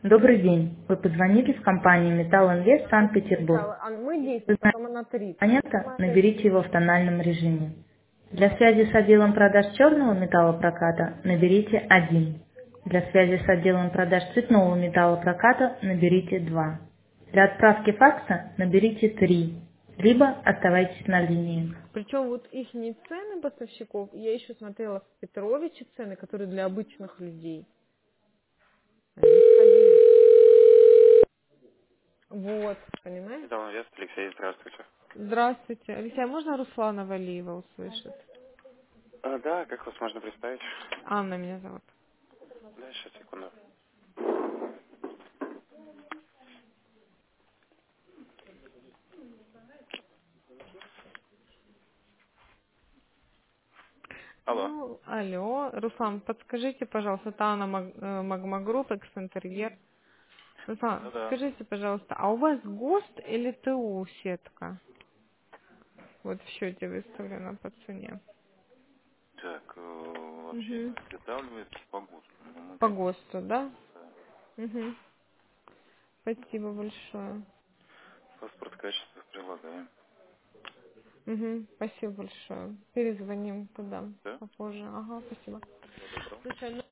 Добрый день. Вы позвонили в компанию «Металл Инвест» Санкт-Петербург. Сначала мы Вы действуем, знаете потом она 30. абонента, наберите его в тональном режиме. Для связи с отделом продаж черного металлопроката наберите 1. Для связи с отделом продаж цветного металлопроката наберите 2. Для отправки факса наберите 3. Либо оставайтесь на линии. Причем вот их цены поставщиков, я еще смотрела в Петровиче цены, которые для обычных людей. Они сходили. Вот, понимаешь? Металл Инвест, Алексей, здравствуйте. Здравствуйте. Алексей, а можно Руслана Валиева услышать? Да, как вас можно представить? Анна меня зовут. Да, сейчас, секунду. Алло. Ну, алло. Руслан, подскажите, пожалуйста, это Анна Магма Групп, экс-интерьер. Руслан, Ну да. скажите, пожалуйста, а у вас ГОСТ или ТУ сетка? Вот в счете выставлена по цене. Так, вообще Угу. изготавливается по ГОСТу. Ну, мы По как ГОСТу, да? да, Угу. Спасибо большое. паспорт качества прилагаем. Угу. Спасибо большое. Перезвоним тогда Да? попозже. Ага, спасибо. Всего доброго. Слушай, ну